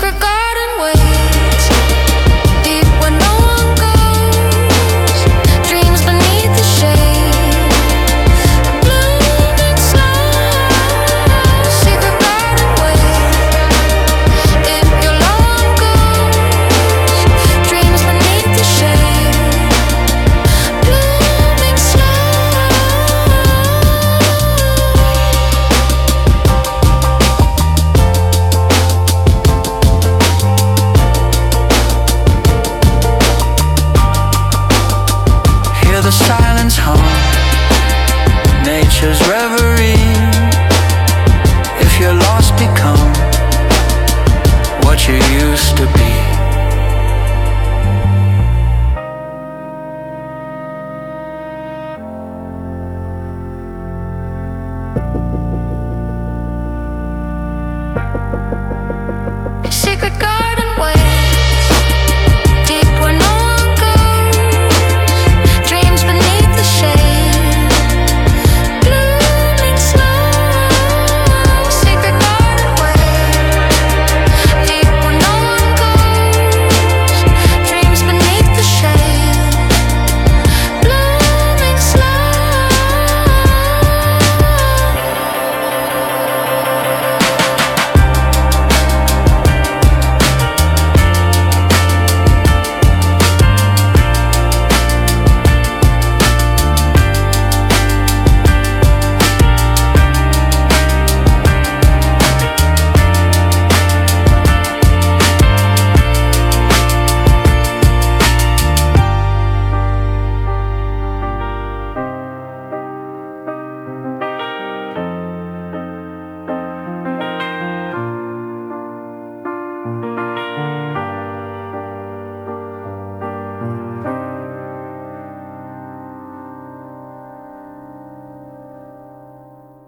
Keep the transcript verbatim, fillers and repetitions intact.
Secret garden ways, deep where no one goes. Dreams beneath the shade, blooming slow. Secret garden ways, if your love goes. Dreams beneath the shade, blooming slow. Hear the silence hum, nature's reverie. If you're lost, become what you used to be. Secret garden.